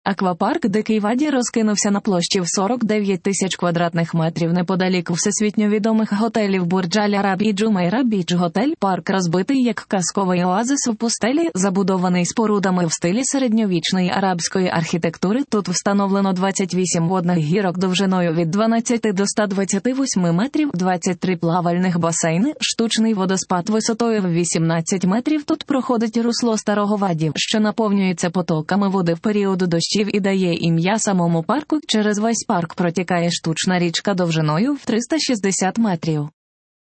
Аквапарк «Дикий Ваді» розкинувся на площі в 49 тисяч квадратних метрів неподалік всесвітньо відомих готелів Бурдж-Аль-Араб і Джумейра Біч-готель. Парк розбитий як казковий оазис в пустелі, забудований спорудами в стилі середньовічної арабської архітектури. Тут встановлено 28 водних гірок довжиною від 12 до 128 метрів, 23 плавальних басейни, штучний водоспад висотою в 18 метрів. Тут проходить русло Старого Ваді, що наповнюється потоками води в період дощів і дає ім'я самому парку. Через весь парк протікає штучна річка довжиною в 360 метрів.